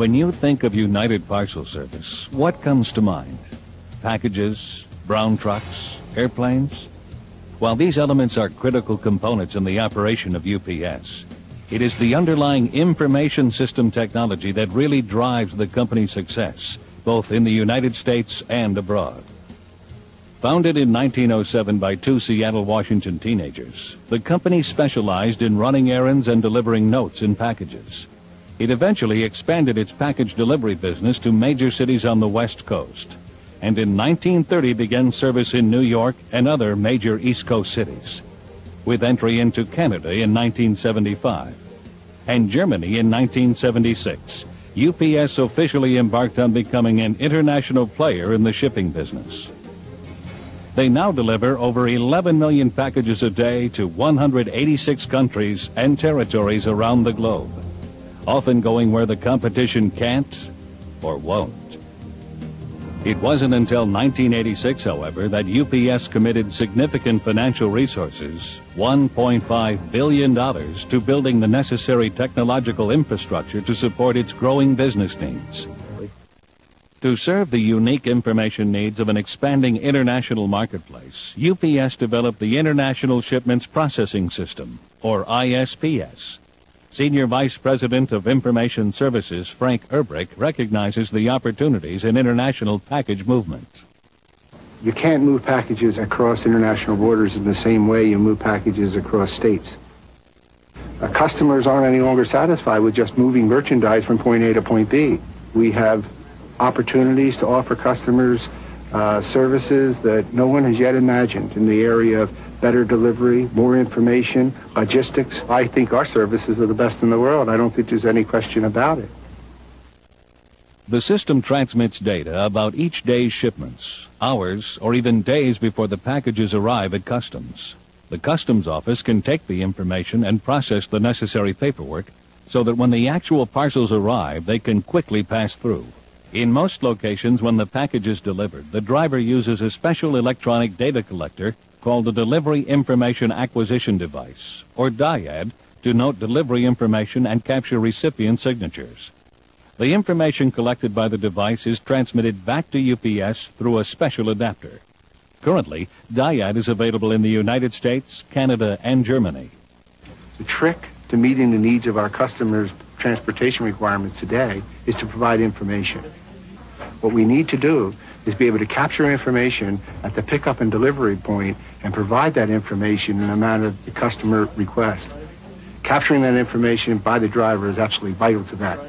When you think of United Parcel Service, what comes to mind? Packages, brown trucks, airplanes? While these elements are critical components in the operation of UPS, it is the underlying information system technology that really drives the company's success, both in the United States and abroad. Founded in 1907 by two Seattle, Washington teenagers, the company specialized in running errands and delivering notes in packages. It eventually expanded its package delivery business to major cities on the West Coast, and in 1930 began service in New York and other major East Coast cities, with entry into Canada in 1975. And Germany in 1976, UPS officially embarked on becoming an international player in the shipping business. They now deliver over 11 million packages a day to 186 countries and territories around the globe, often going where the competition can't or won't. It wasn't until 1986, however, that UPS committed significant financial resources, $1.5 billion, to building the necessary technological infrastructure to support its growing business needs. To serve the unique information needs of an expanding international marketplace, UPS developed the International Shipments Processing System, or ISPS. Senior Vice President of Information Services Frank Erbrick recognizes the opportunities in international package movement. You can't move packages across international borders in the same way you move packages across states. Customers aren't any longer satisfied with just moving merchandise from point A to point B. We have opportunities to offer customers services that no one has yet imagined in the area of better delivery, more information, logistics. I think our services are the best in the world. I don't think there's any question about it. The system transmits data about each day's shipments, hours, or even days before the packages arrive at customs. The customs office can take the information and process the necessary paperwork so that when the actual parcels arrive, they can quickly pass through. In most locations, when the package is delivered, the driver uses a special electronic data collector called a Delivery Information Acquisition Device, or DIAD, to note delivery information and capture recipient signatures. The information collected by the device is transmitted back to UPS through a special adapter. Currently, DIAD is available in the United States, Canada, and Germany. The trick to meeting the needs of our customers' transportation requirements today is to provide information. What we need to do is be able to capture information at the pickup and delivery point and provide that information in a manner the customer requests. Capturing that information by the driver is absolutely vital to that.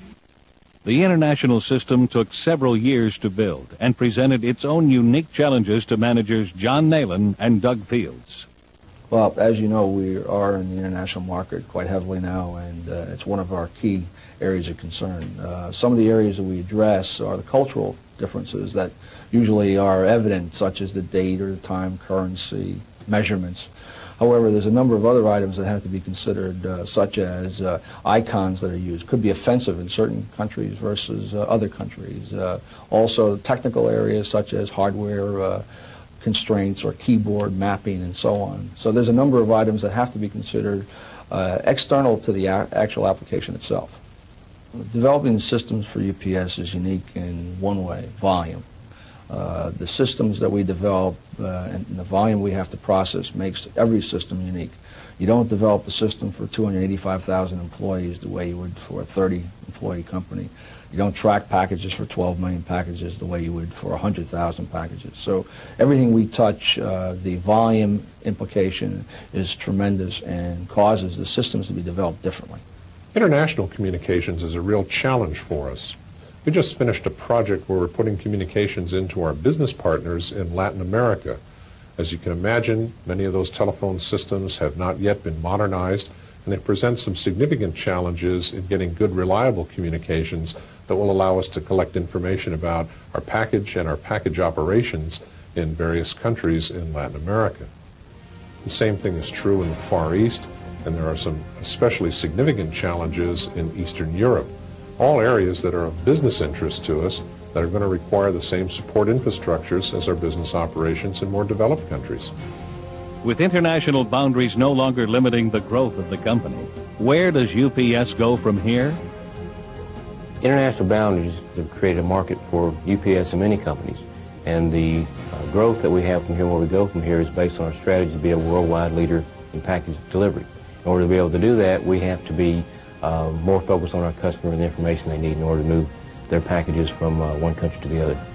The international system took several years to build and presented its own unique challenges to managers John Nalen and Doug Fields. Well, as you know, we are in the international market quite heavily now, and it's one of our key areas of concern. Some of the areas that we address are the cultural differences that usually are evident, such as the date or the time, currency, measurements. However, there's a number of other items that have to be considered, such as icons that are used. Could be offensive in certain countries versus other countries. Also, technical areas such as hardware constraints or keyboard mapping and so on. So there's a number of items that have to be considered external to the actual application itself. Developing systems for UPS is unique in one way: volume. The systems that we develop and the volume we have to process makes every system unique. You don't develop a system for 285,000 employees the way you would for a 30-employee company. You don't track packages for 12 million packages the way you would for 100,000 packages. So everything we touch, the volume implication is tremendous and causes the systems to be developed differently. International communications is a real challenge for us. We just finished a project where we're putting communications into our business partners in Latin America. As you can imagine, many of those telephone systems have not yet been modernized, and it presents some significant challenges in getting good, reliable communications that will allow us to collect information about our package and our package operations in various countries in Latin America. The same thing is true in the Far East, and there are some especially significant challenges in Eastern Europe. All areas that are of business interest to us that are going to require the same support infrastructures as our business operations in more developed countries. With international boundaries no longer limiting the growth of the company, where does UPS go from here? International boundaries have created a market for UPS and many companies, and the growth that we have from here, where we go from here, is based on our strategy to be a worldwide leader in package delivery. In order to be able to do that, we have to be more focused on our customer and the information they need in order to move their packages from one country to the other.